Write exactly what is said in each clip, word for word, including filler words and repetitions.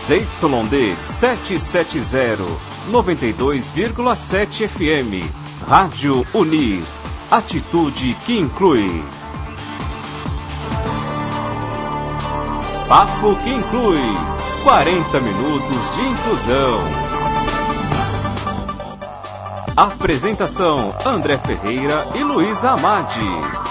Y D setecentos e setenta, noventa e dois vírgula sete F M. Rádio Unir. Atitude que inclui. Papo que inclui. quarenta minutos de inclusão. Apresentação: André Ferreira e Luísa Amadi.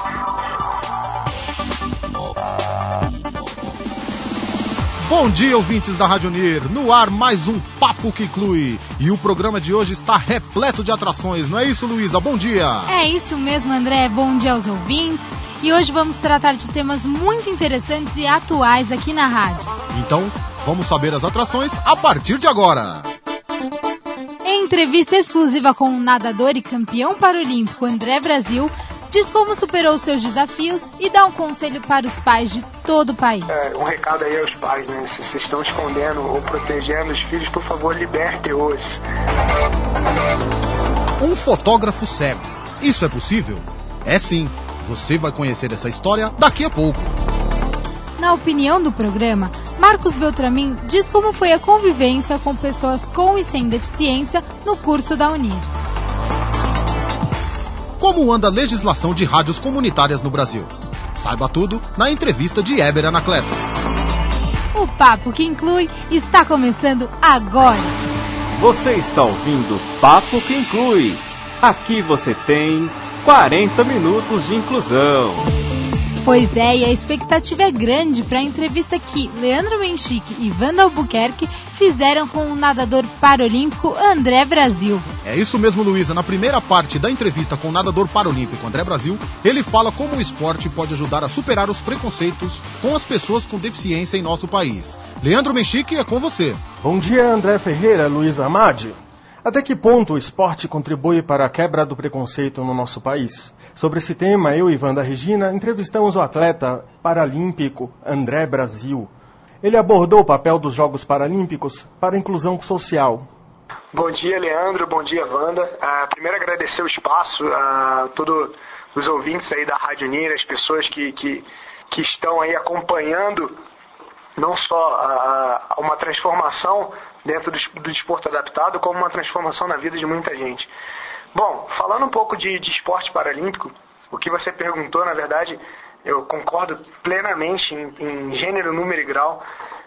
Bom dia, ouvintes da Rádio Unir. No ar, mais um Papo que Inclui. E o programa de hoje está repleto de atrações, não é isso, Luísa? Bom dia! É isso mesmo, André. Bom dia aos ouvintes. E hoje vamos tratar de temas muito interessantes e atuais aqui na rádio. Então, vamos saber as atrações a partir de agora. Em entrevista exclusiva com o nadador e campeão paralímpico André Brasil, diz como superou seus desafios e dá um conselho para os pais de todo o país. É, um recado aí aos pais, né? Se vocês estão escondendo ou protegendo os filhos, por favor, liberte-os. Um fotógrafo cego. Isso é possível? É sim. Você vai conhecer essa história daqui a pouco. Na opinião do programa, Marcos Beltramin diz como foi a convivência com pessoas com e sem deficiência no curso da Unir. Como anda a legislação de rádios comunitárias no Brasil? Saiba tudo na entrevista de Éber Anacleto. O Papo que Inclui está começando agora. Você está ouvindo Papo que Inclui. Aqui você tem quarenta minutos de inclusão. Pois é, e a expectativa é grande para a entrevista que Leandro Menchique e Wanda Albuquerque fizeram com o nadador paralímpico André Brasil. É isso mesmo, Luísa. Na primeira parte da entrevista com o nadador paralímpico André Brasil, ele fala como o esporte pode ajudar a superar os preconceitos com as pessoas com deficiência em nosso país. Leandro Menchique, é com você. Bom dia, André Ferreira, Luísa Amadi. Até que ponto o esporte contribui para a quebra do preconceito no nosso país? Sobre esse tema, eu e Wanda Regina entrevistamos o atleta paralímpico André Brasil. Ele abordou o papel dos Jogos Paralímpicos para a inclusão social. Bom dia, Leandro. Bom dia, Wanda. Uh, primeiro, agradecer o espaço a uh, todos os ouvintes aí da Rádio Unir, as pessoas que, que, que estão aí acompanhando não só uh, uma transformação dentro do, do desporto adaptado, como uma transformação na vida de muita gente. Bom, falando um pouco de, de esporte paralímpico, o que você perguntou, na verdade, eu concordo plenamente em, em gênero, número e grau.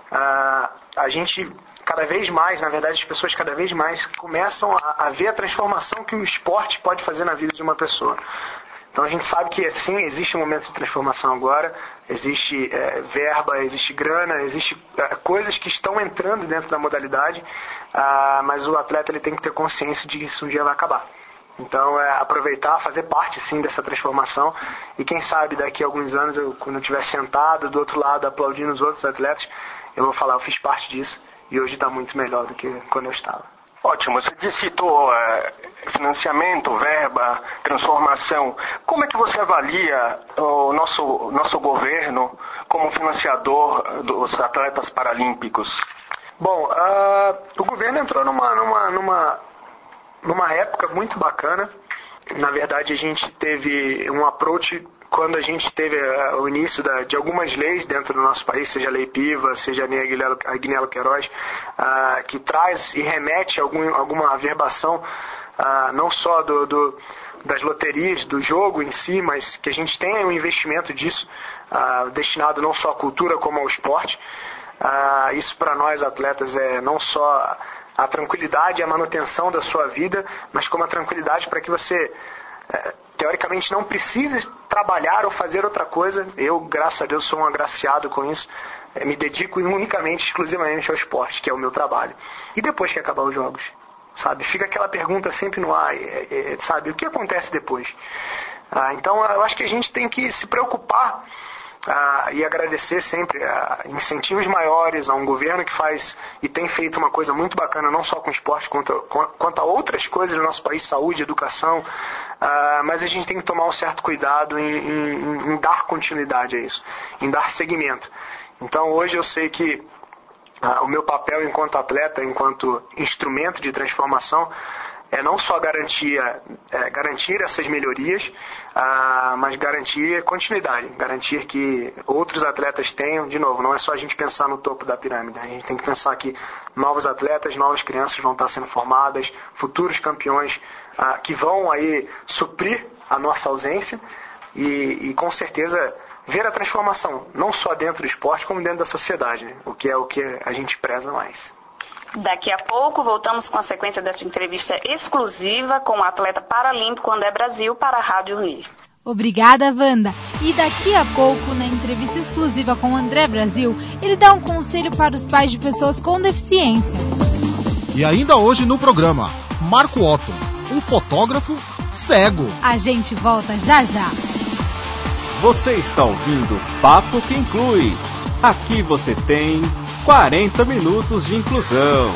Uh, a gente, cada vez mais, na verdade, as pessoas cada vez mais começam a, a ver a transformação que o esporte pode fazer na vida de uma pessoa. Então a gente sabe que, sim, existe um momento de transformação agora, existe é, verba, existe grana, existe é, coisas que estão entrando dentro da modalidade, uh, mas o atleta ele tem que ter consciência de que isso um dia vai acabar. Então é aproveitar, fazer parte, sim, dessa transformação, e quem sabe daqui a alguns anos, eu, quando eu estiver sentado do outro lado aplaudindo os outros atletas, eu vou falar, eu fiz parte disso, e hoje está muito melhor do que quando eu estava. Ótimo, você citou uh, financiamento, verba, transformação. Como é que você avalia o nosso, nosso governo como financiador dos atletas paralímpicos? Bom, uh, o governo entrou numa, numa, numa, numa época muito bacana. Na verdade, a gente teve um approach quando a gente teve uh, o início da, de algumas leis dentro do nosso país, seja a Lei Piva, seja a Lei Agnello Queiroz, uh, que traz e remete a algum, alguma averbação, uh, não só do, do, das loterias, do jogo em si, mas que a gente tenha um investimento disso, uh, destinado não só à cultura como ao esporte. Uh, isso para nós atletas é não só a tranquilidade e a manutenção da sua vida, mas como a tranquilidade para que você... Uh, teoricamente não precise trabalhar ou fazer outra coisa. Eu, graças a Deus, sou um agraciado com isso. Me dedico unicamente, exclusivamente ao esporte, que é o meu trabalho. E depois que acabar os jogos, sabe? Fica aquela pergunta sempre no ar, é, é, sabe? O que acontece depois? Ah, então, eu acho que a gente tem que se preocupar ah, e agradecer sempre a incentivos maiores, a um governo que faz e tem feito uma coisa muito bacana, não só com o esporte, quanto, quanto a outras coisas no nosso país, saúde, educação. Uh, mas a gente tem que tomar um certo cuidado em, em, em dar continuidade a isso, em dar seguimento. Então hoje eu sei que uh, o meu papel enquanto atleta, enquanto instrumento de transformação, é não só garantir, é, garantir essas melhorias, ah, mas garantir continuidade, garantir que outros atletas tenham, de novo, não é só a gente pensar no topo da pirâmide, a gente tem que pensar que novos atletas, novas crianças vão estar sendo formadas, futuros campeões ah, que vão aí suprir a nossa ausência e, e com certeza ver a transformação, não só dentro do esporte, como dentro da sociedade, né? O que é o que a gente preza mais. Daqui a pouco voltamos com a sequência dessa entrevista exclusiva com o atleta paralímpico André Brasil para a Rádio Unir. Obrigada, Wanda. E daqui a pouco, na entrevista exclusiva com o André Brasil, ele dá um conselho para os pais de pessoas com deficiência. E ainda hoje no programa, Marco Otto, um fotógrafo cego. A gente volta já já. Você está ouvindo Papo que Inclui. Aqui você tem quarenta minutos de inclusão.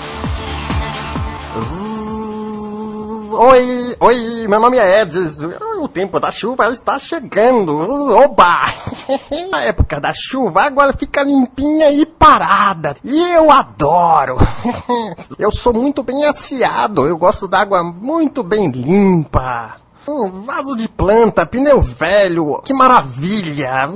Oi, oi, meu nome é Edson. O tempo da chuva está chegando. Oba! Na época da chuva, a água fica limpinha e parada. E eu adoro. Eu sou muito bem aciado. Eu gosto da água muito bem limpa. Um vaso de planta, pneu velho. Que maravilha.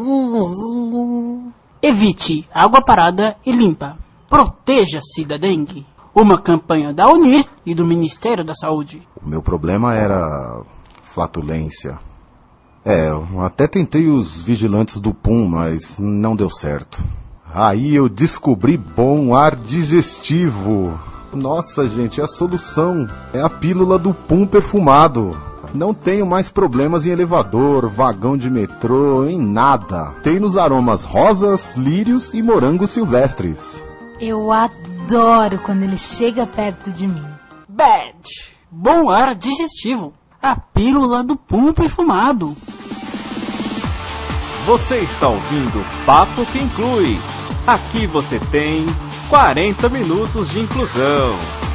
Evite água parada e limpa. Proteja-se da dengue. Uma campanha da Unir e do Ministério da Saúde. O meu problema era flatulência. É, eu até tentei os vigilantes do P U M, mas não deu certo. Aí eu descobri bom ar digestivo. Nossa, gente, é a solução. É a pílula do P U M perfumado. Não tenho mais problemas em elevador, vagão de metrô, em nada. Tem nos aromas rosas, lírios e morangos silvestres. Eu adoro quando ele chega perto de mim. Bad. Bom ar digestivo. A pílula do P U M perfumado. Você está ouvindo Papo que Inclui. Aqui você tem quarenta minutos de inclusão.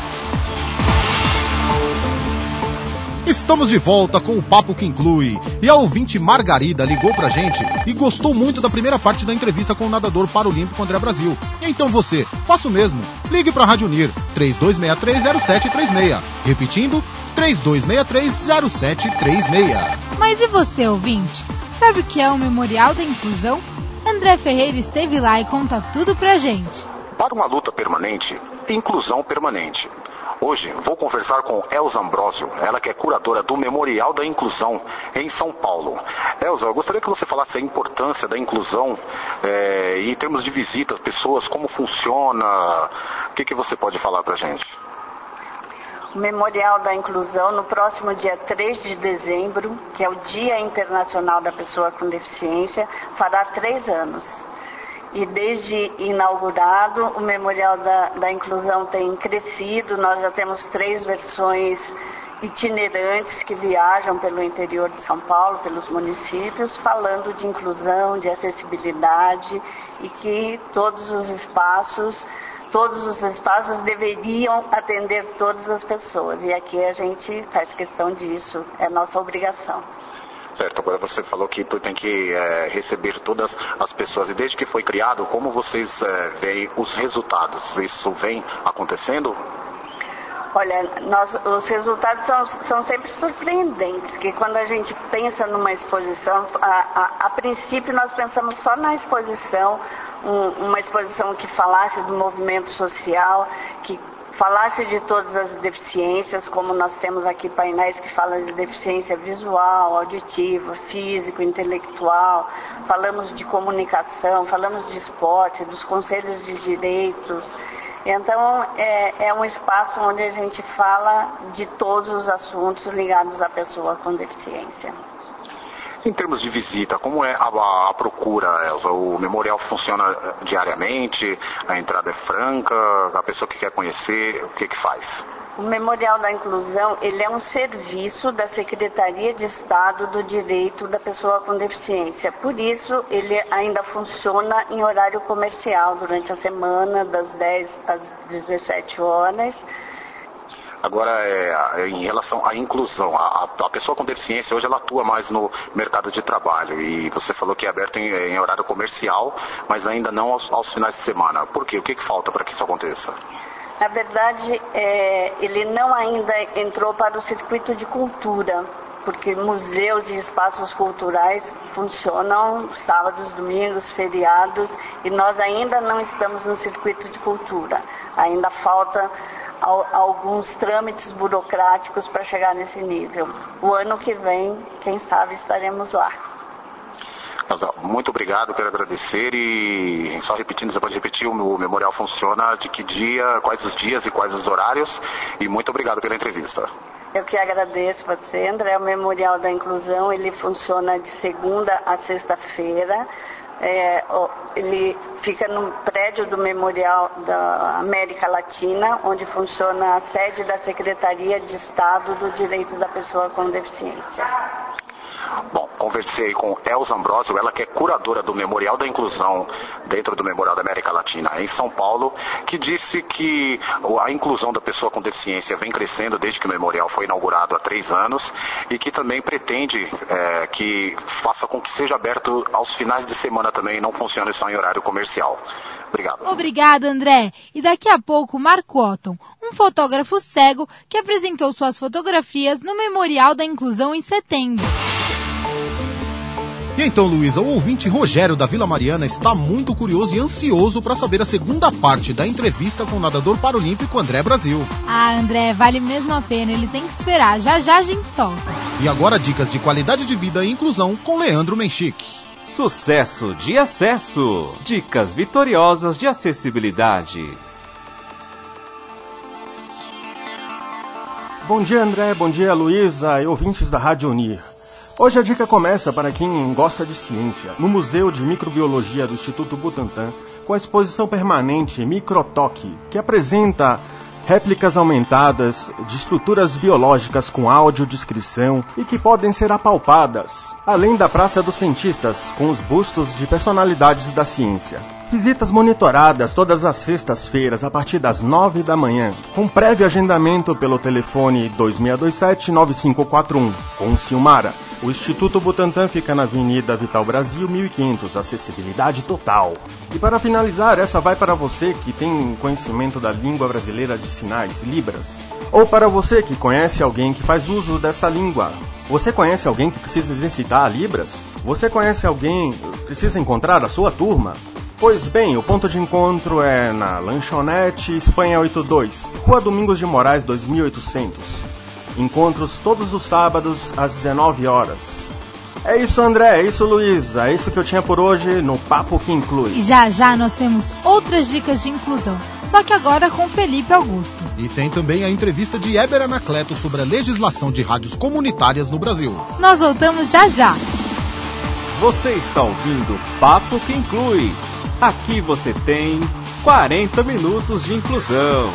Estamos de volta com o Papo que Inclui. E a ouvinte Margarida ligou pra gente e gostou muito da primeira parte da entrevista com o nadador paralímpico André Brasil. Então você, faça o mesmo. Ligue pra Rádio Unir, três dois seis três zero sete três seis. Repetindo, três dois seis três zero sete três seis. Mas e você, ouvinte? Sabe o que é o Memorial da Inclusão? André Ferreira esteve lá e conta tudo pra gente. Para uma luta permanente, inclusão permanente. Hoje vou conversar com Elza Ambrosio, ela que é curadora do Memorial da Inclusão em São Paulo. Elza, eu gostaria que você falasse a importância da inclusão é, em termos de visitas, pessoas, como funciona, o que, que você pode falar pra gente? O Memorial da Inclusão, no próximo dia três de dezembro, que é o Dia Internacional da Pessoa com Deficiência, fará três anos. E desde inaugurado, o Memorial da, da Inclusão tem crescido. Nós já temos três versões itinerantes que viajam pelo interior de São Paulo, pelos municípios, falando de inclusão, de acessibilidade e que todos os espaços, todos os espaços deveriam atender todas as pessoas. E aqui a gente faz questão disso, é nossa obrigação. Certo, agora você falou que tu tem que é, receber todas as pessoas. E desde que foi criado, como vocês é, veem os resultados? Isso vem acontecendo? Olha, nós, os resultados são, são sempre surpreendentes, que quando a gente pensa numa exposição, a, a, a princípio nós pensamos só na exposição, um, uma exposição que falasse do movimento social, que falasse de todas as deficiências, como nós temos aqui painéis que falam de deficiência visual, auditiva, físico, intelectual, falamos de comunicação, falamos de esporte, dos conselhos de direitos. Então, é, é um espaço onde a gente fala de todos os assuntos ligados à pessoa com deficiência. Em termos de visita, como é a, a procura, Elza? O memorial funciona diariamente, a entrada é franca, a pessoa que quer conhecer, o que que faz? O Memorial da Inclusão, ele é um serviço da Secretaria de Estado do Direito da Pessoa com Deficiência. Por isso, ele ainda funciona em horário comercial, durante a semana, das dez às dezessete horas. Agora, é, em relação à inclusão, a, a pessoa com deficiência hoje ela atua mais no mercado de trabalho e você falou que é aberto em, em horário comercial, mas ainda não aos, aos finais de semana. Por quê? O que, que falta para que isso aconteça? Na verdade, é, ele não ainda entrou para o circuito de cultura, porque museus e espaços culturais funcionam sábados, domingos, feriados, e nós ainda não estamos no circuito de cultura. Ainda falta al- alguns trâmites burocráticos para chegar nesse nível. O ano que vem, quem sabe, estaremos lá. Muito obrigado, quero agradecer e só repetindo, você pode repetir, o memorial funciona de que dia, quais os dias e quais os horários, e muito obrigado pela entrevista. Eu que agradeço você, André. O Memorial da Inclusão, ele funciona de segunda a sexta-feira. É, ele fica no prédio do Memorial da América Latina, onde funciona a sede da Secretaria de Estado do Direito da Pessoa com Deficiência. Bom, conversei com Elza Ambrosio, ela que é curadora do Memorial da Inclusão dentro do Memorial da América Latina em São Paulo, que disse que a inclusão da pessoa com deficiência vem crescendo desde que o memorial foi inaugurado há três anos e que também pretende é, que faça com que seja aberto aos finais de semana também, não funcione só em horário comercial. Obrigado. Obrigada, André. E daqui a pouco, Marco Otton, um fotógrafo cego que apresentou suas fotografias no Memorial da Inclusão em setembro. E então, Luísa, o ouvinte Rogério da Vila Mariana está muito curioso e ansioso para saber a segunda parte da entrevista com o nadador paralímpico André Brasil. Ah, André, vale mesmo a pena, ele tem que esperar, já já a gente solta. E agora dicas de qualidade de vida e inclusão com Leandro Menchique. Sucesso de acesso. Dicas vitoriosas de acessibilidade. Bom dia, André, bom dia, Luísa e ouvintes da Rádio Unir. Hoje a dica começa para quem gosta de ciência, no Museu de Microbiologia do Instituto Butantan, com a exposição permanente Microtoque, que apresenta réplicas aumentadas de estruturas biológicas com audiodescrição e que podem ser apalpadas, além da Praça dos Cientistas, com os bustos de personalidades da ciência. Visitas monitoradas todas as sextas-feiras a partir das nove da manhã, com prévio agendamento pelo telefone dois seis dois sete, nove cinco quatro um, com Silmara. O Instituto Butantan fica na Avenida Vital Brasil, mil e quinhentos, acessibilidade total. E para finalizar, essa vai para você que tem conhecimento da língua brasileira de sinais, Libras. Ou para você que conhece alguém que faz uso dessa língua. Você conhece alguém que precisa exercitar Libras? Você conhece alguém que precisa encontrar a sua turma? Pois bem, o ponto de encontro é na Lanchonete Espanha oitenta e dois, Rua Domingos de Moraes dois mil e oitocentos. Encontros todos os sábados às dezenove horas. É isso, André, é isso, Luísa, é isso que eu tinha por hoje no Papo que Inclui. E já já nós temos outras dicas de inclusão, só que agora com Felipe Augusto. E tem também a entrevista de Éber Anacleto sobre a legislação de rádios comunitárias no Brasil. Nós voltamos já já. Você está ouvindo Papo que Inclui. Aqui você tem quarenta minutos de inclusão.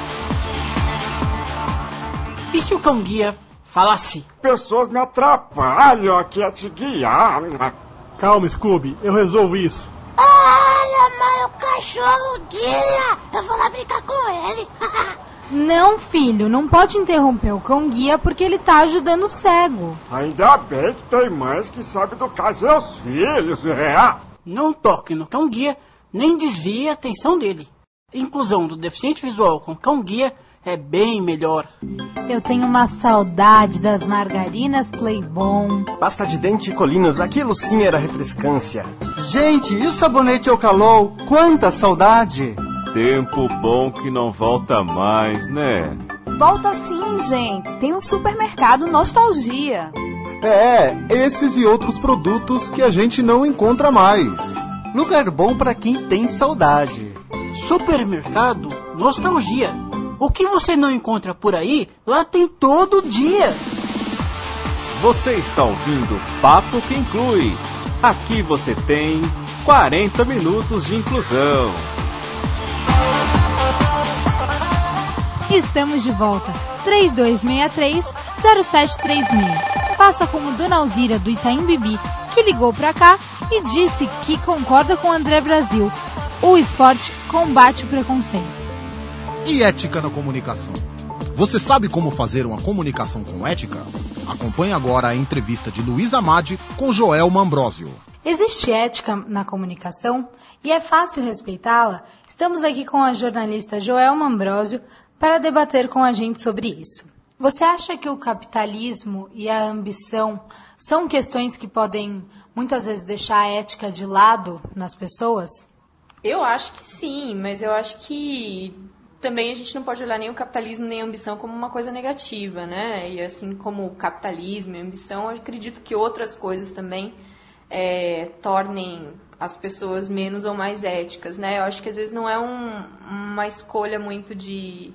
E se o cão guia falasse? Pessoas me atrapalham aqui a te guiar. Calma, Scooby, eu resolvo isso. Olha, mãe, o cachorro guia. Eu vou lá brincar com ele. Não, filho, não pode interromper o cão guia porque ele tá ajudando o cego. Ainda bem que tem mães que sabem educar seus filhos, é? Não toque no cão guia, nem desvie a atenção dele. Inclusão do deficiente visual com cão guia é bem melhor. Eu tenho uma saudade das margarinas Playbon. Pasta de dente e colinos, aquilo sim era refrescância. Gente, e o sabonete Eucalol? Quanta saudade! Tempo bom que não volta mais, né? Volta sim, gente. Tem um supermercado Nostalgia. É, esses e outros produtos que a gente não encontra mais. Lugar bom para quem tem saudade. Supermercado Nostalgia. O que você não encontra por aí, lá tem todo dia. Você está ouvindo Papo que Inclui. Aqui você tem quarenta minutos de inclusão. Estamos de volta. três dois seis três, zero sete três seis. Faça como Dona Alzira do Itaim Bibi, que ligou pra cá e disse que concorda com o André Brasil. O esporte combate o preconceito. E ética na comunicação? Você sabe como fazer uma comunicação com ética? Acompanhe agora a entrevista de Luísa Amade com Joelma Ambrosio. Existe ética na comunicação e é fácil respeitá-la? Estamos aqui com a jornalista Joelma Ambrosio para debater com a gente sobre isso. Você acha que o capitalismo e a ambição são questões que podem muitas vezes deixar a ética de lado nas pessoas? Eu acho que sim, mas eu acho que também a gente não pode olhar nem o capitalismo nem a ambição como uma coisa negativa, né? E assim como o capitalismo e a ambição, eu acredito que outras coisas também É, tornem as pessoas menos ou mais éticas, né? Eu acho que às vezes não é um, uma escolha muito de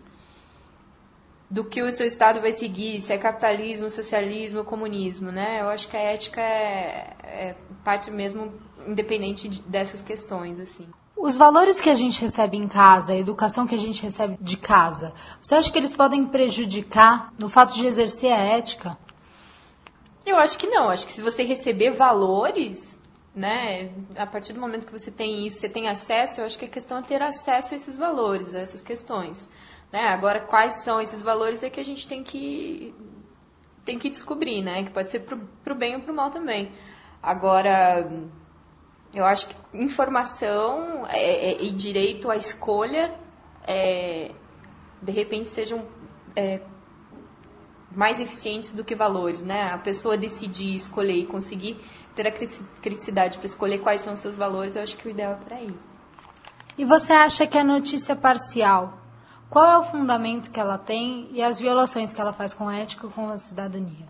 do que o seu Estado vai seguir, se é capitalismo, socialismo ou comunismo, né? Eu acho que a ética é, é parte mesmo independente de, dessas questões, assim. Os valores que a gente recebe em casa, a educação que a gente recebe de casa, você acha que eles podem prejudicar no fato de exercer a ética? Eu acho que não, acho que se você receber valores, né, a partir do momento que você tem isso, você tem acesso, eu acho que a questão é ter acesso a esses valores, a essas questões. Né? Agora, quais são esses valores é que a gente tem que, tem que descobrir, né, que pode ser para o bem ou para o mal também. Agora, eu acho que informação é, é, e direito à escolha, é, de repente, sejam É, mais eficientes do que valores, né? A pessoa decidir, escolher e conseguir ter a criticidade para escolher quais são os seus valores, eu acho que o ideal é por aí. E você acha que a notícia parcial, qual é o fundamento que ela tem e as violações que ela faz com a ética e com a cidadania?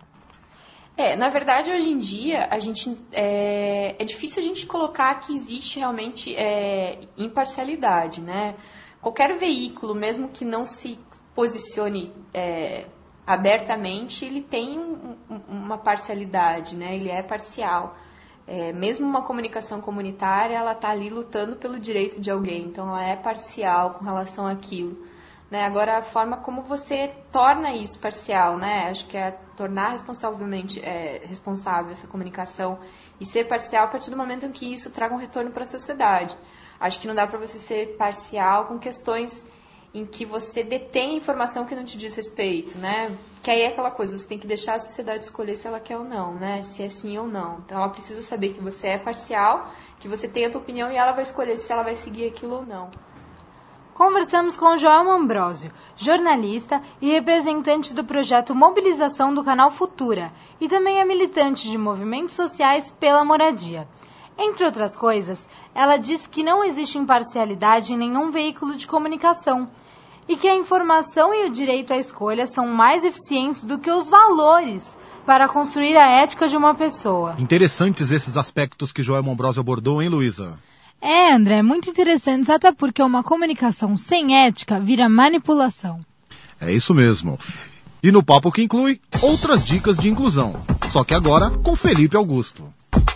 É, na verdade, hoje em dia, a gente, é, é difícil a gente colocar que existe realmente é, imparcialidade, né? Qualquer veículo, mesmo que não se posicione é, abertamente, ele tem um, um, uma parcialidade, né? Ele é parcial. É, mesmo uma comunicação comunitária, ela está ali lutando pelo direito de alguém, então ela é parcial com relação àquilo. Né? Agora, a forma como você torna isso parcial, né? Acho que é tornar responsavelmente é, responsável essa comunicação e ser parcial a partir do momento em que isso traga um retorno para a sociedade. Acho que não dá para você ser parcial com questões em que você detém informação que não te diz respeito, né? Que aí é aquela coisa, você tem que deixar a sociedade escolher se ela quer ou não, né? Se é sim ou não. Então ela precisa saber que você é parcial, que você tem a tua opinião e ela vai escolher se ela vai seguir aquilo ou não. Conversamos com Joelma Ambrosio, jornalista e representante do projeto Mobilização do Canal Futura, e também é militante de movimentos sociais pela moradia. Entre outras coisas, ela diz que não existe imparcialidade em nenhum veículo de comunicação e que a informação e o direito à escolha são mais eficientes do que os valores para construir a ética de uma pessoa. Interessantes esses aspectos que Joelma Ambrosio abordou, hein, Luísa? É, André, muito interessantes, até porque uma comunicação sem ética vira manipulação. É isso mesmo. E no Papo que Inclui, outras dicas de inclusão. Só que agora com Felipe Augusto.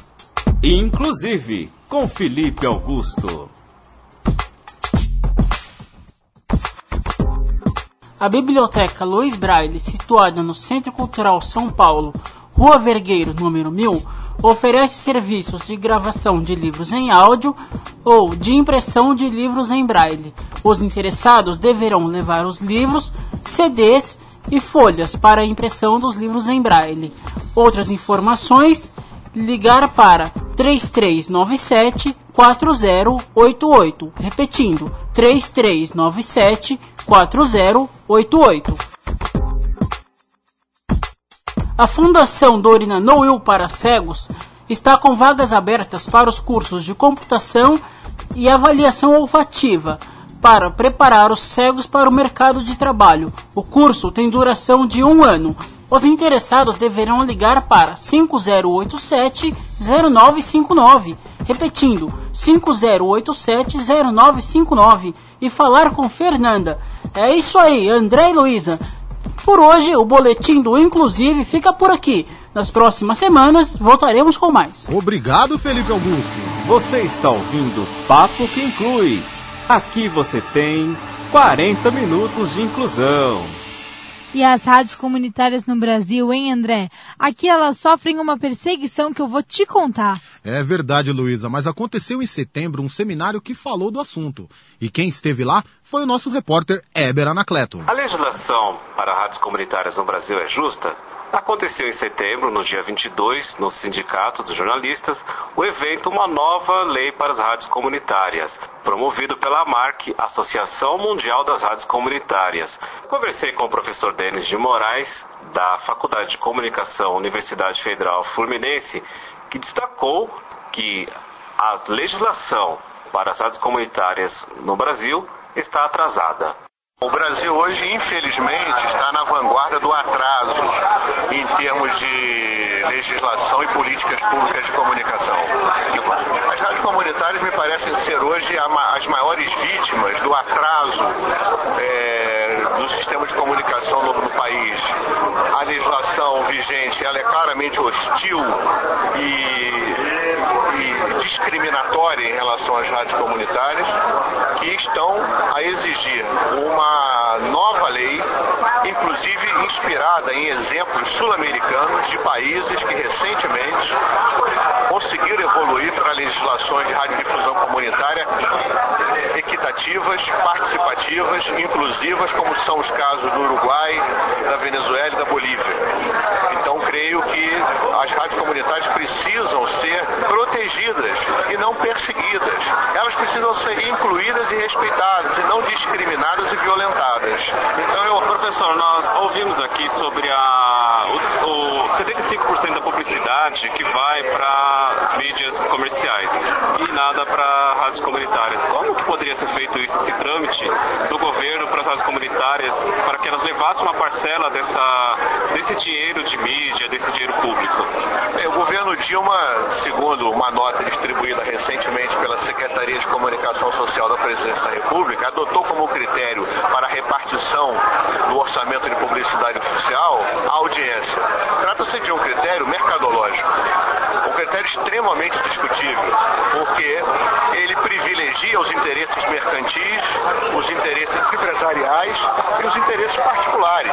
Inclusive, com Felipe Augusto. A Biblioteca Luiz Braille, situada no Centro Cultural São Paulo, Rua Vergueiro, número mil, oferece serviços de gravação de livros em áudio ou de impressão de livros em braille. Os interessados deverão levar os livros, C Ds e folhas para a impressão dos livros em braille. Outras informações, ligar para três três nove sete, quatro zero oito oito. Repetindo, três três nove sete, quatro zero oito oito. A Fundação Dorina Noel para Cegos está com vagas abertas para os cursos de computação e avaliação olfativa para preparar os cegos para o mercado de trabalho. O curso tem duração de um ano. Os interessados deverão ligar para cinco zero oito sete, zero nove cinco nove, repetindo, cinco zero oito sete, zero nove cinco nove, e falar com Fernanda. É isso aí, André e Luísa. Por hoje, o Boletim do Inclusive fica por aqui. Nas próximas semanas, voltaremos com mais. Obrigado, Felipe Augusto. Você está ouvindo Papo que Inclui. Aqui você tem quarenta minutos de inclusão. E as rádios comunitárias no Brasil, hein, André? Aqui elas sofrem uma perseguição que eu vou te contar. É verdade, Luísa, mas aconteceu em setembro um seminário que falou do assunto. E quem esteve lá foi o nosso repórter Éber Anacleto. A legislação para rádios comunitárias no Brasil é justa? Aconteceu em setembro, no dia vinte e dois, no Sindicato dos Jornalistas, o evento Uma Nova Lei para as Rádios Comunitárias, promovido pela AMARC, Associação Mundial das Rádios Comunitárias. Conversei com o professor Denis de Moraes, da Faculdade de Comunicação Universidade Federal Fluminense, que destacou que a legislação para as rádios comunitárias no Brasil está atrasada. O Brasil hoje, infelizmente, está na vanguarda do atraso em termos de legislação e políticas públicas de comunicação. As rádios comunitárias me parecem ser hoje as maiores vítimas do atraso é, do sistema de comunicação no, no país. A legislação vigente ela é claramente hostil e, e discriminatória em relação às rádios comunitárias, que estão a exigir uma nova lei, inclusive inspirada em exemplos sul-americanos de países que recentemente conseguiram evoluir para legislações de radiodifusão comunitária equitativas, participativas, inclusivas, como são os casos do Uruguai, da Venezuela e da Bolívia. Então, creio que as rádios comunitárias precisam ser protegidas e não perseguidas. Elas precisam ser incluídas e respeitadas, e não discriminadas e violentadas. Então, eu, professor, nós ouvimos aqui sobre a, o, o setenta e cinco por cento da publicidade que vai para as mídias comerciais e nada para rádios comunitárias. Como que poderia ser feito isso, esse trâmite do governo para as rádios comunitárias, para que elas levassem uma parcela dessa, desse dinheiro de mídia, desse dinheiro público? É, o governo Dilma, segundo uma nota distribuída recentemente pela Secretaria de Comunicação Social da Presidência da República, adotou como critério para a repartição do orçamento de publicidade oficial a audiência. Trata-se de um critério mercadológico, um critério extremamente discutível, porque ele privilegia os interesses mercantis, os interesses empresariais e os interesses particulares.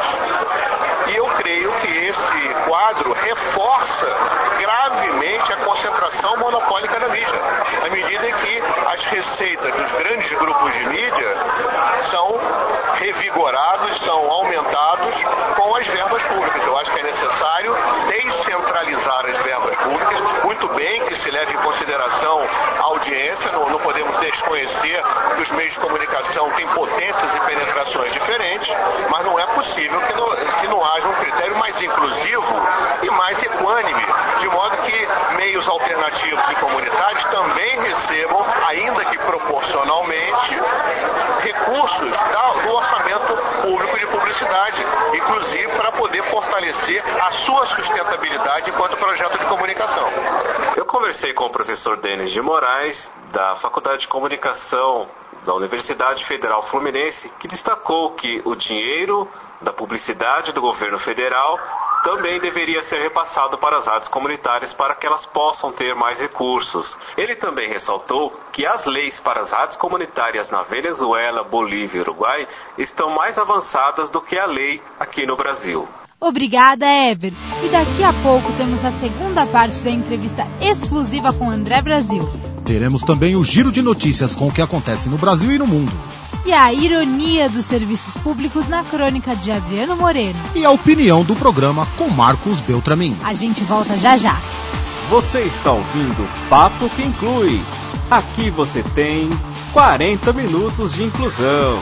E eu creio que esse quadro reforça gravemente a concentração monopólica da mídia, na medida em que as receitas dos grandes grupos de mídia são revigorados, são aumentados com as verbas públicas. Eu acho que é necessário descentralizar as verbas públicas, muito bem que se leve em consideração a audiência, não, não podemos desconhecer que os meios de comunicação têm potências e penetrações diferentes, mas não é possível que não, que não haja um critério mais inclusivo e mais equânime, de modo que meios alternativos e comunitários também recebam, ainda que proporcionalmente, recursos da, do orçamento público de publicidade, inclusive para poder fortalecer a sua sustentabilidade enquanto projeto de comunicação. Eu conversei com o professor Denis de Moraes, da Faculdade de Comunicação da Universidade Federal Fluminense, que destacou que o dinheiro da publicidade do governo federal também deveria ser repassado para as rádios comunitárias para que elas possam ter mais recursos. Ele também ressaltou que as leis para as rádios comunitárias na Venezuela, Bolívia e Uruguai estão mais avançadas do que a lei aqui no Brasil. Obrigada, Ever. E daqui a pouco temos a segunda parte da entrevista exclusiva com André Brasil. Teremos também o giro de notícias com o que acontece no Brasil e no mundo. E a ironia dos serviços públicos na crônica de Adriano Moreno. E a opinião do programa com Marcos Beltramin. A gente volta já já. Você está ouvindo Papo que Inclui. Aqui você tem quarenta minutos de inclusão.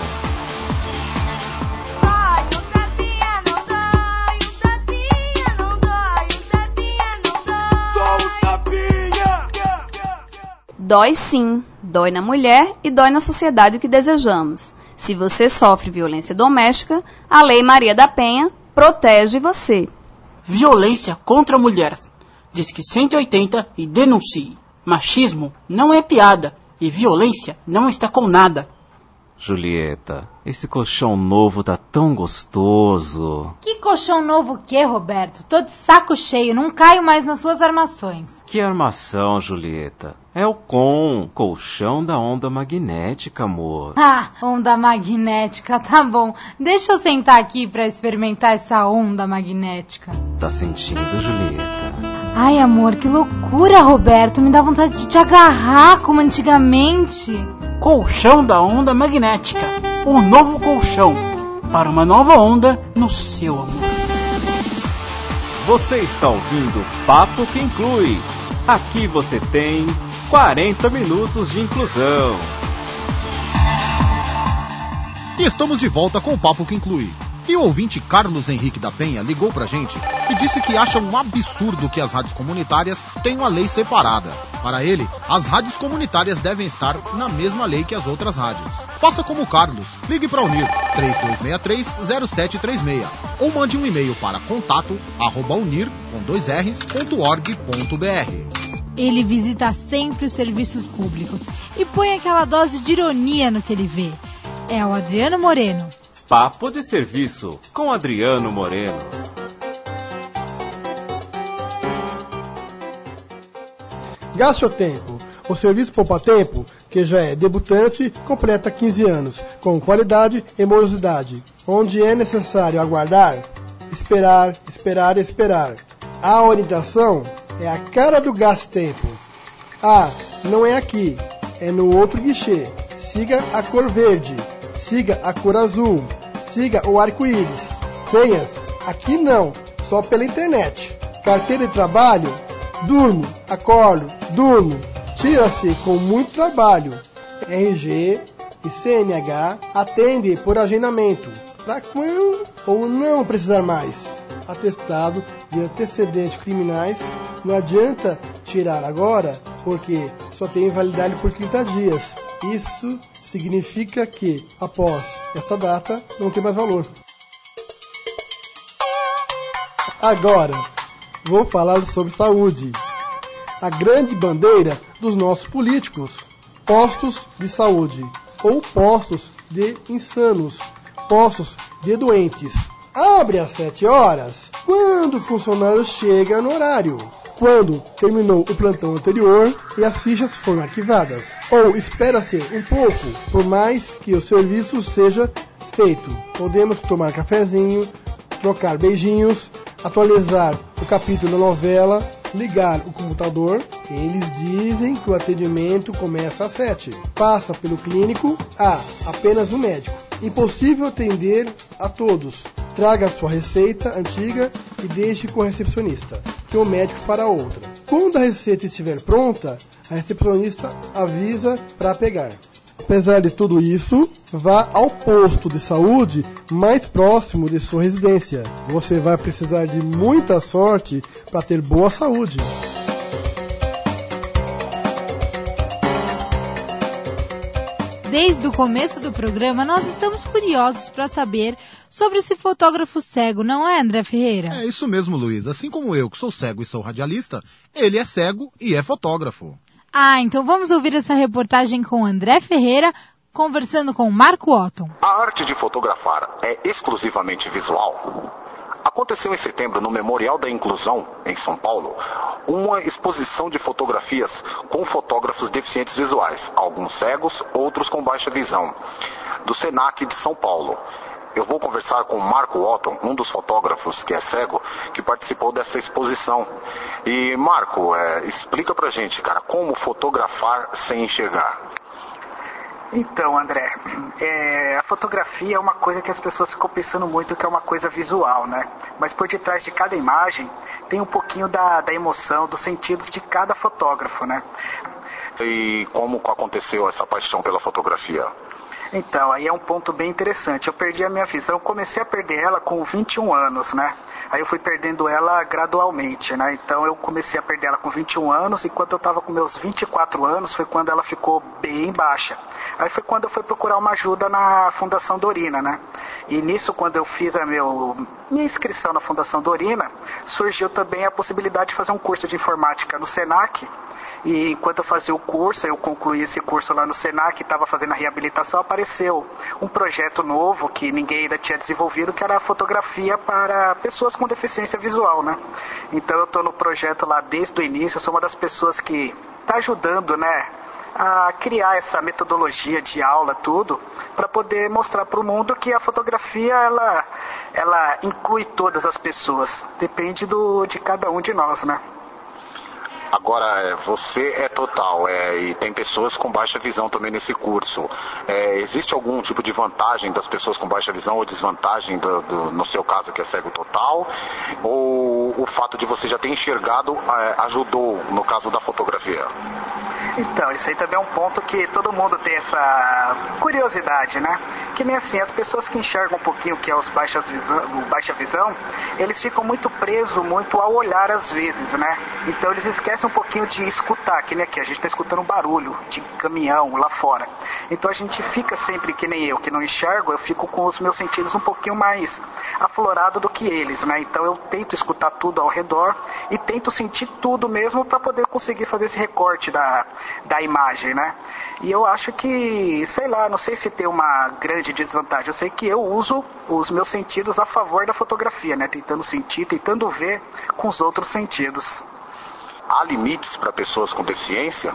Dói sim, dói na mulher e dói na sociedade o que desejamos. Se você sofre violência doméstica, a Lei Maria da Penha protege você. Violência contra a mulher. Diz que cento e oitenta e denuncie. Machismo não é piada e violência não está com nada. Julieta, esse colchão novo tá tão gostoso. Que colchão novo o quê, Roberto? Tô de saco cheio, não caio mais nas suas armações. Que armação, Julieta? É o Com, colchão da onda magnética, amor. Ah, onda magnética, tá bom. Deixa eu sentar aqui pra experimentar essa onda magnética. Tá sentindo, Julieta? Ai, amor, que loucura, Roberto. Me dá vontade de te agarrar como antigamente. Colchão da onda magnética. Um novo colchão para uma nova onda no seu amor. Você está ouvindo Papo que Inclui. Aqui você tem quarenta minutos de inclusão. E estamos de volta com o Papo que Inclui. E o ouvinte Carlos Henrique da Penha ligou pra gente e disse que acha um absurdo que as rádios comunitárias tenham a lei separada. Para ele, as rádios comunitárias devem estar na mesma lei que as outras rádios. Faça como o Carlos, ligue para Unir três dois seis três, zero sete três seis ou mande um e-mail para contato arroba unir com dois r's ponto org ponto br. Ele visita sempre os serviços públicos e põe aquela dose de ironia no que ele vê. É o Adriano Moreno. Papo de Serviço com Adriano Moreno. Gaste o tempo. O serviço Poupa Tempo, que já é debutante, completa quinze anos, com qualidade e morosidade. Onde é necessário aguardar, esperar, esperar e esperar. A orientação é a cara do Gaste Tempo. Ah, não é aqui, é no outro guichê. Siga a cor verde, siga a cor azul, siga o arco-íris. Senhas, aqui não, só pela internet. Carteira de trabalho, durmo, acordo, durmo. Tira-se com muito trabalho. R G e C N H atende por agendamento. Para quando ou não precisar mais. Atestado de antecedentes criminais não adianta tirar agora, porque só tem validade por trinta dias. Isso significa que, após essa data, não tem mais valor. Agora, vou falar sobre saúde. A grande bandeira dos nossos políticos, postos de saúde, ou postos de insanos, postos de doentes. Abre às sete horas, quando o funcionário chega no horário, quando terminou o plantão anterior e as fichas foram arquivadas. Ou espera-se um pouco, por mais que o serviço seja feito. Podemos tomar cafezinho, trocar beijinhos, atualizar o capítulo da novela, ligar o computador. Eles dizem que o atendimento começa às sete. Passa pelo clínico a apenas um médico. Impossível atender a todos. Traga a sua receita antiga e deixe com o recepcionista, que o médico fará outra. Quando a receita estiver pronta, a recepcionista avisa para pegar. Apesar de tudo isso, vá ao posto de saúde mais próximo de sua residência. Você vai precisar de muita sorte para ter boa saúde. Desde o começo do programa, nós estamos curiosos para saber sobre esse fotógrafo cego, não é, André Ferreira? É isso mesmo, Luiz. Assim como eu, que sou cego e sou radialista, ele é cego e é fotógrafo. Ah, então vamos ouvir essa reportagem com André Ferreira, conversando com Marco Otton. A arte de fotografar é exclusivamente visual? Aconteceu em setembro, no Memorial da Inclusão, em São Paulo, uma exposição de fotografias com fotógrafos deficientes visuais, alguns cegos, outros com baixa visão, do Senac de São Paulo. Eu vou conversar com o Marco Otton, um dos fotógrafos que é cego, que participou dessa exposição. E, Marco, é, explica pra gente, cara, como fotografar sem enxergar. Então, André, é, a fotografia é uma coisa que as pessoas ficam pensando muito que é uma coisa visual, né? Mas por detrás de cada imagem tem um pouquinho da, da emoção, dos sentidos de cada fotógrafo, né? E como aconteceu essa paixão pela fotografia? Então, aí é um ponto bem interessante. Eu perdi a minha visão, comecei a perder ela com vinte e um anos, né? Aí eu fui perdendo ela gradualmente, né? Então eu comecei a perder ela com vinte e um anos e quando eu estava com meus vinte e quatro anos foi quando ela ficou bem baixa. Aí foi quando eu fui procurar uma ajuda na Fundação Dorina, né? E nisso, quando eu fiz a meu, minha inscrição na Fundação Dorina, surgiu também a possibilidade de fazer um curso de informática no Senac. E enquanto eu fazia o curso, eu concluí esse curso lá no Senac, estava fazendo a reabilitação, apareceu um projeto novo que ninguém ainda tinha desenvolvido, que era a fotografia para pessoas com deficiência visual, né? Então eu estou no projeto lá desde o início, eu sou uma das pessoas que está ajudando, né, a criar essa metodologia de aula, tudo, para poder mostrar para o mundo que a fotografia, ela, ela inclui todas as pessoas, depende do, de cada um de nós, né? Agora, você é total é, e tem pessoas com baixa visão também nesse curso. É, existe algum tipo de vantagem das pessoas com baixa visão ou desvantagem, do, do, no seu caso que é cego total? Ou o fato de você já ter enxergado é, ajudou no caso da fotografia? Então, isso aí também é um ponto que todo mundo tem essa curiosidade, né? Que nem assim, as pessoas que enxergam um pouquinho o que é os baixas visão, o baixa visão, eles ficam muito presos muito ao olhar às vezes, né? Então eles esquecem um pouquinho de escutar, que nem aqui, a gente está escutando um barulho de caminhão lá fora. Então a gente fica sempre, que nem eu, que não enxergo, eu fico com os meus sentidos um pouquinho mais aflorado do que eles, né? Então eu tento escutar tudo ao redor e tento sentir tudo mesmo para poder conseguir fazer esse recorte da, da imagem, né? E eu acho que, sei lá, não sei se tem uma grande desvantagem. Eu sei que eu uso os meus sentidos a favor da fotografia, né? Tentando sentir, tentando ver com os outros sentidos. Há limites para pessoas com deficiência?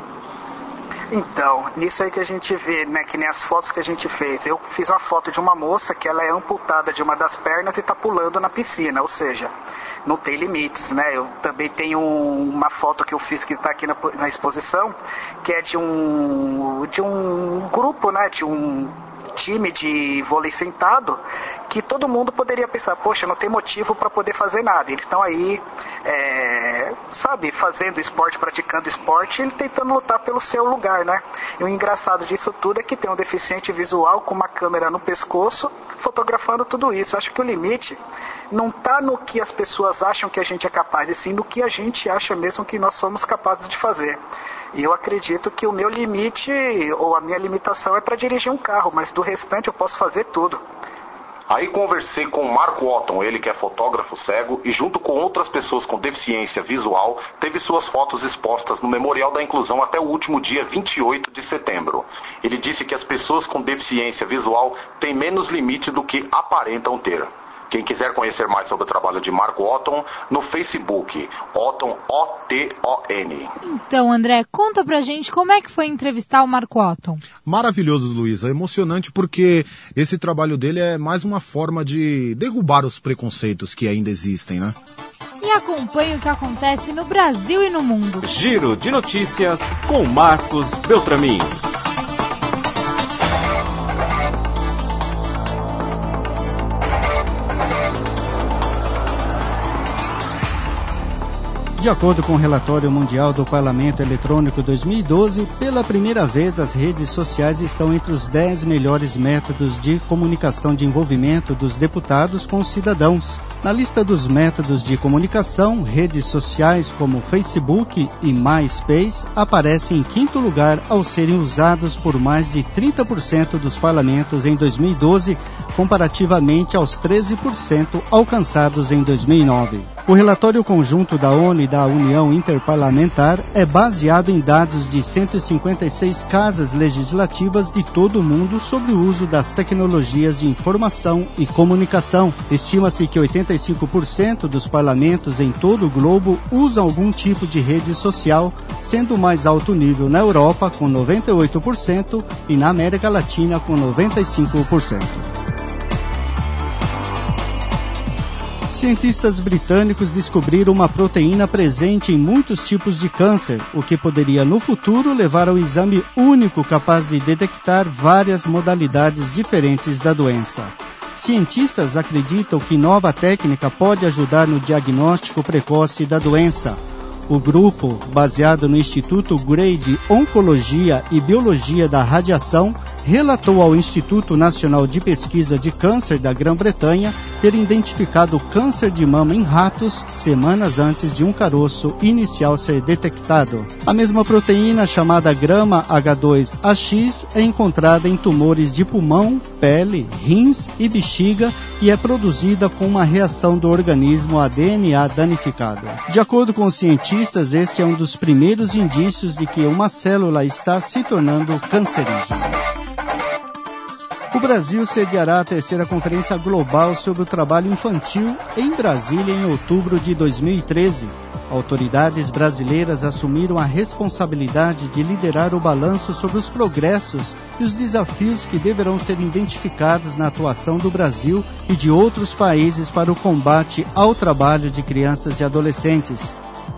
Então, nisso aí que a gente vê, né, que nem as fotos que a gente fez. Eu fiz uma foto de uma moça que ela é amputada de uma das pernas e está pulando na piscina, ou seja, não tem limites, né? Eu também tenho uma foto que eu fiz que está aqui na, na exposição, que é de um, de um grupo, né, de um time de vôlei sentado, que todo mundo poderia pensar, poxa, não tem motivo para poder fazer nada. Eles estão aí, é, sabe, fazendo esporte, praticando esporte, e tentando lutar pelo seu lugar, né? E o engraçado disso tudo é que tem um deficiente visual com uma câmera no pescoço, fotografando tudo isso. Eu acho que o limite não está no que as pessoas acham que a gente é capaz, e sim no que a gente acha mesmo que nós somos capazes de fazer. E eu acredito que o meu limite, ou a minha limitação, é para dirigir um carro, mas do restante eu posso fazer tudo. Aí conversei com o Marco Otton, ele que é fotógrafo cego, e junto com outras pessoas com deficiência visual, teve suas fotos expostas no Memorial da Inclusão até o último dia vinte e oito de setembro. Ele disse que as pessoas com deficiência visual têm menos limite do que aparentam ter. Quem quiser conhecer mais sobre o trabalho de Marco Otton, no Facebook, Otton, O T O N. Então, André, conta pra gente como é que foi entrevistar o Marco Otton. Maravilhoso, Luísa. Emocionante porque esse trabalho dele é mais uma forma de derrubar os preconceitos que ainda existem, né? E acompanhe o que acontece no Brasil e no mundo. Giro de notícias com Marcos Beltramin. De acordo com o relatório mundial do Parlamento Eletrônico dois mil e doze, pela primeira vez as redes sociais estão entre os dez melhores métodos de comunicação de envolvimento dos deputados com os cidadãos. Na lista dos métodos de comunicação, redes sociais como Facebook e MySpace aparecem em quinto lugar ao serem usados por mais de trinta por cento dos parlamentos em dois mil e doze, comparativamente aos treze por cento alcançados em dois mil e nove. O relatório conjunto da ONU e da União Interparlamentar é baseado em dados de cento e cinquenta e seis casas legislativas de todo o mundo sobre o uso das tecnologias de informação e comunicação. Estima-se que oitenta e cinco por cento dos parlamentos em todo o globo usam algum tipo de rede social, sendo o mais alto nível na Europa, com noventa e oito por cento, e na América Latina, com noventa e cinco por cento. Cientistas britânicos descobriram uma proteína presente em muitos tipos de câncer, o que poderia no futuro levar ao exame único capaz de detectar várias modalidades diferentes da doença. Cientistas acreditam que nova técnica pode ajudar no diagnóstico precoce da doença. O grupo, baseado no Instituto Gray de Oncologia e Biologia da Radiação, relatou ao Instituto Nacional de Pesquisa de Câncer da Grã-Bretanha ter identificado câncer de mama em ratos semanas antes de um caroço inicial ser detectado. A mesma proteína, chamada grama H dois A X, é encontrada em tumores de pulmão, pele, rins e bexiga e é produzida com uma reação do organismo a D N A danificado. De acordo com os cientistas, este é um dos primeiros indícios de que uma célula está se tornando cancerígena. O Brasil sediará a terceira Conferência Global sobre o Trabalho Infantil em Brasília em outubro de dois mil e treze. Autoridades brasileiras assumiram a responsabilidade de liderar o balanço sobre os progressos e os desafios que deverão ser identificados na atuação do Brasil e de outros países para o combate ao trabalho de crianças e adolescentes.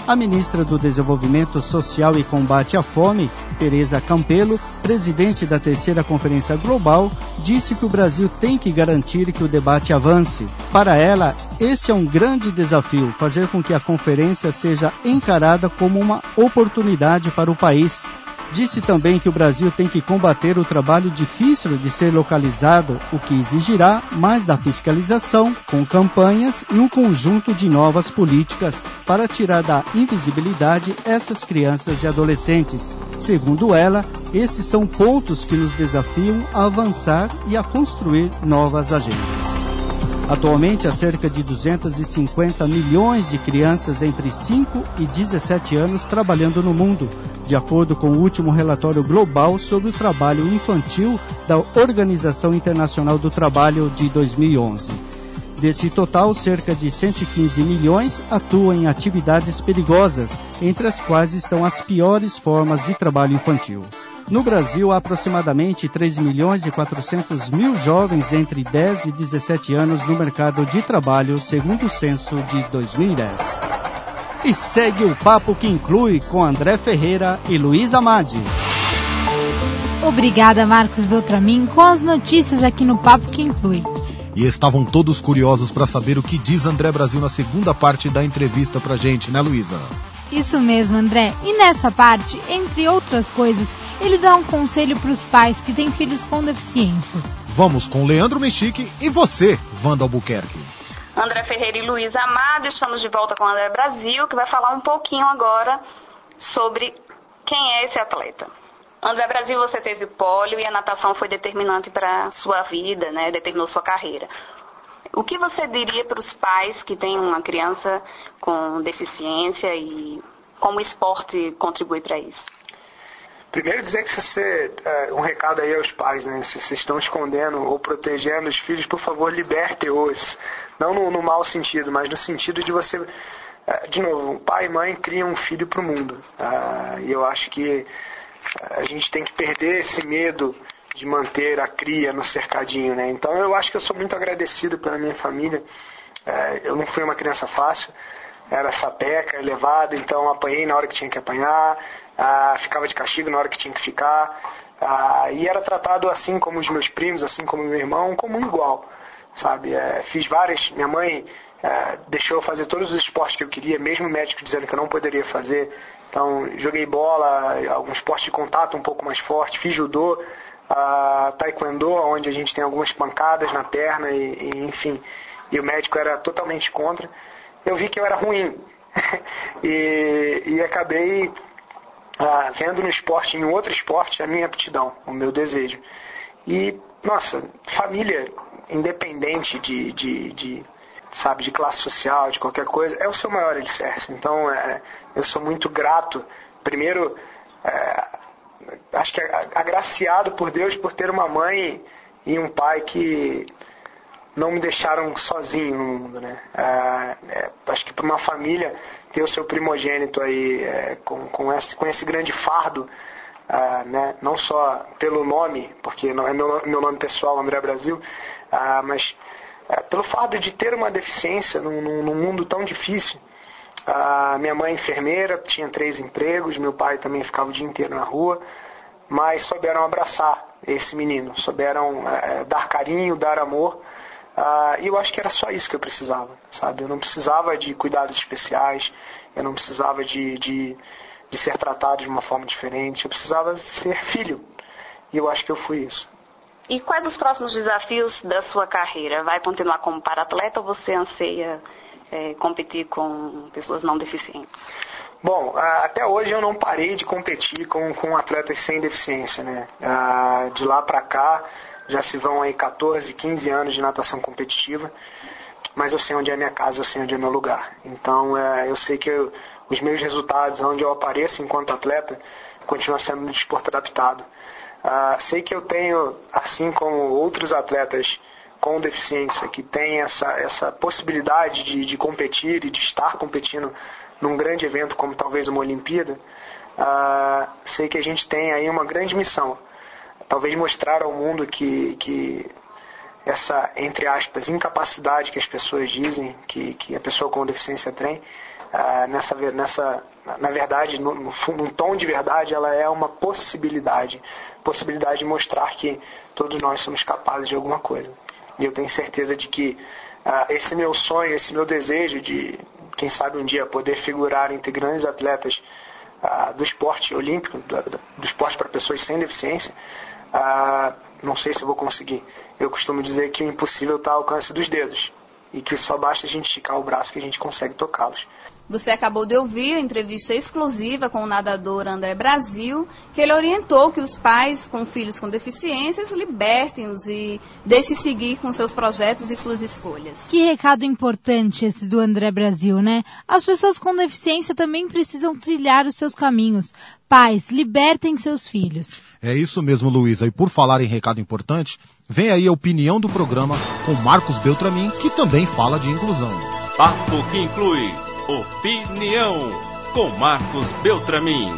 A ministra do Desenvolvimento Social e Combate à Fome, Tereza Campelo, presidente da terceira Conferência Global, disse que o Brasil tem que garantir que o debate avance. Para ela, esse é um grande desafio, fazer com que a conferência seja encarada como uma oportunidade para o país. Disse também que o Brasil tem que combater o trabalho difícil de ser localizado, o que exigirá mais da fiscalização, com campanhas e um conjunto de novas políticas para tirar da invisibilidade essas crianças e adolescentes. Segundo ela, esses são pontos que nos desafiam a avançar e a construir novas agendas. Atualmente, há cerca de duzentos e cinquenta milhões de crianças entre cinco e dezessete anos trabalhando no mundo, de acordo com o último relatório global sobre o trabalho infantil da Organização Internacional do Trabalho de dois mil e onze. Desse total, cerca de cento e quinze milhões atuam em atividades perigosas, entre as quais estão as piores formas de trabalho infantil. No Brasil, há aproximadamente três milhões e quatrocentos mil jovens entre dez e dezessete anos no mercado de trabalho, segundo o censo de dois mil e dez. E segue o Papo que Inclui com André Ferreira e Luiz Amadi. Obrigada, Marcos Beltramin, com as notícias aqui no Papo que Inclui. E estavam todos curiosos para saber o que diz André Brasil na segunda parte da entrevista pra gente, né, Luísa? Isso mesmo, André. E nessa parte, entre outras coisas, ele dá um conselho para os pais que têm filhos com deficiência. Vamos com Leandro Mechique e você, Wanda Albuquerque. André Ferreira e Luiz Amado, estamos de volta com o André Brasil, que vai falar um pouquinho agora sobre quem é esse atleta. André Brasil, você teve pólio e a natação foi determinante para a sua vida, né? Determinou sua carreira. O que você diria para os pais que têm uma criança com deficiência e como o esporte contribui para isso? Primeiro dizer que se você, é, um recado aí aos pais, né? Se vocês estão escondendo ou protegendo os filhos, por favor, liberte-os. Não no, no mau sentido, mas no sentido de você, é, de novo, pai e mãe criam um filho para o mundo. Ah, e eu acho que a gente tem que perder esse medo de manter a cria no cercadinho, né? Então eu acho que eu sou muito agradecido pela minha família. É, eu não fui uma criança fácil, era sapeca, elevado, então apanhei na hora que tinha que apanhar, ah, ficava de castigo na hora que tinha que ficar, ah, e era tratado assim como os meus primos, assim como meu irmão, como um igual, sabe? É, fiz várias, minha mãe é, deixou eu fazer todos os esportes que eu queria, mesmo o médico dizendo que eu não poderia fazer. Então joguei bola, algum esporte de contato um pouco mais forte, fiz judô, Uh, taekwondo, onde a gente tem algumas pancadas na perna e, e enfim, e o médico era totalmente contra. Eu vi que eu era ruim e, e acabei uh, vendo no esporte, em outro esporte, a minha aptidão, o meu desejo. E, nossa, família, independente de, de, de, sabe, de classe social, de qualquer coisa, é o seu maior alicerce. Então, é, eu sou muito grato, primeiro, é, acho que agraciado por Deus por ter uma mãe e um pai que não me deixaram sozinho no mundo, né? É, é, acho que para uma família ter o seu primogênito aí é, com, com, esse, com esse grande fardo, é, né? Não só pelo nome, porque não é meu, meu nome pessoal, André Brasil, é, mas é, pelo fardo de ter uma deficiência num, num, num mundo tão difícil. A minha mãe enfermeira, tinha três empregos, meu pai também ficava o dia inteiro na rua, mas souberam abraçar esse menino, souberam é, dar carinho, dar amor, uh, e eu acho que era só isso que eu precisava, sabe? Eu não precisava de cuidados especiais, eu não precisava de, de, de ser tratado de uma forma diferente, eu precisava ser filho, e eu acho que eu fui isso. E quais os próximos desafios da sua carreira? Vai continuar como para-atleta ou você anseia É, competir com pessoas não deficientes? Bom, até hoje eu não parei de competir com, com atletas sem deficiência, né? De lá pra cá já se vão aí catorze, quinze anos de natação competitiva, mas eu sei onde é a minha casa, eu sei onde é o meu lugar. Então eu sei que eu, os meus resultados, onde eu apareço enquanto atleta, continua sendo no desporto adaptado. Sei que eu tenho, assim como outros atletas com deficiência, que tem essa, essa possibilidade de, de competir e de estar competindo num grande evento como talvez uma Olimpíada, uh, sei que a gente tem aí uma grande missão. Talvez mostrar ao mundo que, que essa, entre aspas, incapacidade que as pessoas dizem que, que a pessoa com deficiência tem, uh, nessa, nessa, na verdade, no, no, no tom de verdade, ela é uma possibilidade, possibilidade de mostrar que todos nós somos capazes de alguma coisa. E eu tenho certeza de que uh, esse meu sonho, esse meu desejo de, quem sabe um dia, poder figurar entre grandes atletas uh, do esporte olímpico, do, do esporte para pessoas sem deficiência, uh, não sei se eu vou conseguir. Eu costumo dizer que o impossível está ao alcance dos dedos e que só basta a gente esticar o braço que a gente consegue tocá-los. Você acabou de ouvir a entrevista exclusiva com o nadador André Brasil, que ele orientou que os pais com filhos com deficiências libertem-os e deixem seguir com seus projetos e suas escolhas. Que recado importante esse do André Brasil, né? As pessoas com deficiência também precisam trilhar os seus caminhos. Pais, libertem seus filhos. É isso mesmo, Luísa. E por falar em recado importante, vem aí a opinião do programa com Marcos Beltramin, que também fala de inclusão. Papo que inclui opinião com Marcos Beltramin.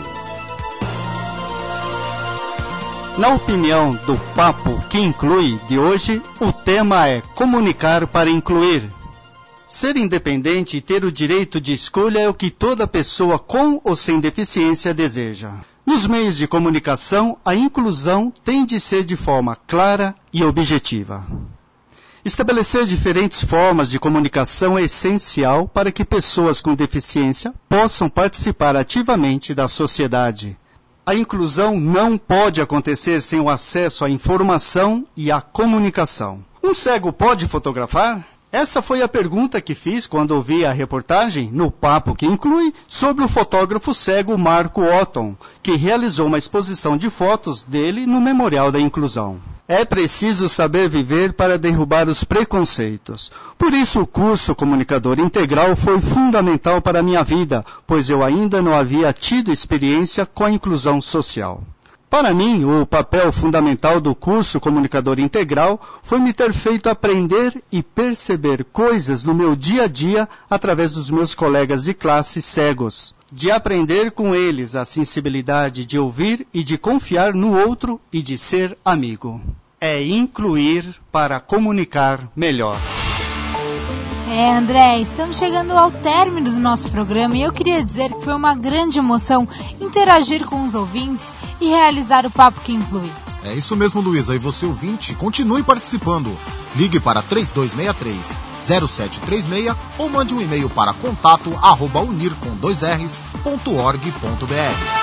Na opinião do Papo que inclui de hoje, o tema é comunicar para incluir. Ser independente e ter o direito de escolha é o que toda pessoa com ou sem deficiência deseja. Nos meios de comunicação, a inclusão tem de ser de forma clara e objetiva. Estabelecer diferentes formas de comunicação é essencial para que pessoas com deficiência possam participar ativamente da sociedade. A inclusão não pode acontecer sem o acesso à informação e à comunicação. Um cego pode fotografar? Essa foi a pergunta que fiz quando ouvi a reportagem no Papo que Inclui sobre o fotógrafo cego Marco Otton, que realizou uma exposição de fotos dele no Memorial da Inclusão. É preciso saber viver para derrubar os preconceitos. Por isso o curso Comunicador Integral foi fundamental para a minha vida, pois eu ainda não havia tido experiência com a inclusão social. Para mim, o papel fundamental do curso Comunicador Integral foi me ter feito aprender e perceber coisas no meu dia a dia através dos meus colegas de classe cegos. De aprender com eles a sensibilidade de ouvir e de confiar no outro e de ser amigo. É incluir para comunicar melhor. É, André, estamos chegando ao término do nosso programa e eu queria dizer que foi uma grande emoção interagir com os ouvintes e realizar o Papo que Inclui. É isso mesmo, Luísa. E você, ouvinte, continue participando. Ligue para três dois seis três, zero sete três seis ou mande um e-mail para contato arroba unir com dois r's ponto org ponto br.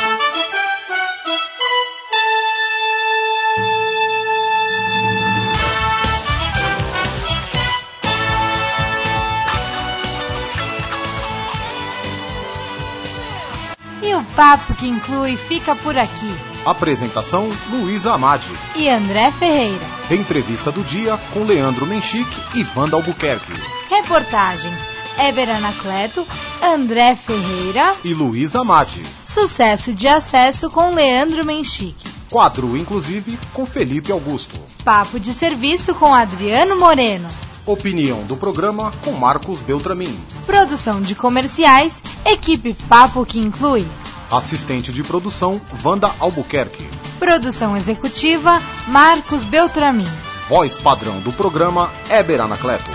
E o Papo que Inclui fica por aqui. Apresentação, Luísa Amade e André Ferreira. Entrevista do dia com Leandro Menchique e Wanda Albuquerque. Reportagens, Éber Anacleto, André Ferreira e Luísa Amade. Sucesso de acesso com Leandro Menchique. Quadro inclusive com Felipe Augusto. Papo de serviço com Adriano Moreno. Opinião do programa com Marcos Beltramin. Produção de comerciais, equipe Papo que Inclui. Assistente de produção, Wanda Albuquerque. Produção executiva, Marcos Beltramin. Voz padrão do programa, Éber Anacleto.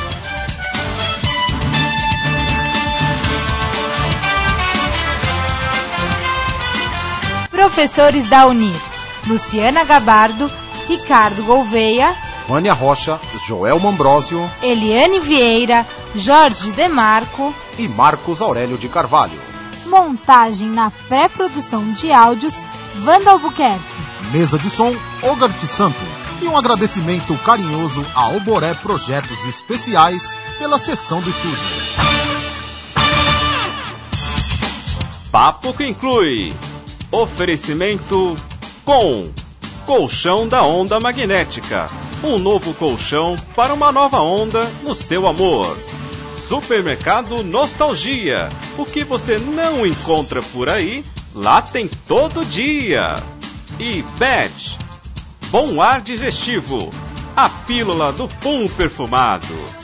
Professores da Unir: Luciana Gabardo, Ricardo Gouveia, Vânia Rocha, Joel Mambrosio, Eliane Vieira, Jorge Demarco e Marcos Aurélio de Carvalho. Montagem na pré-produção de áudios, Wanda Albuquerque. Mesa de som, Ogart Santo. E um agradecimento carinhoso a Oboré Projetos Especiais pela sessão do estúdio. Papo que Inclui. Oferecimento com Colchão da Onda Magnética. Um novo colchão para uma nova onda no seu amor. Supermercado Nostalgia. O que você não encontra por aí, lá tem todo dia. E Bad. Bom ar digestivo. A pílula do pum perfumado.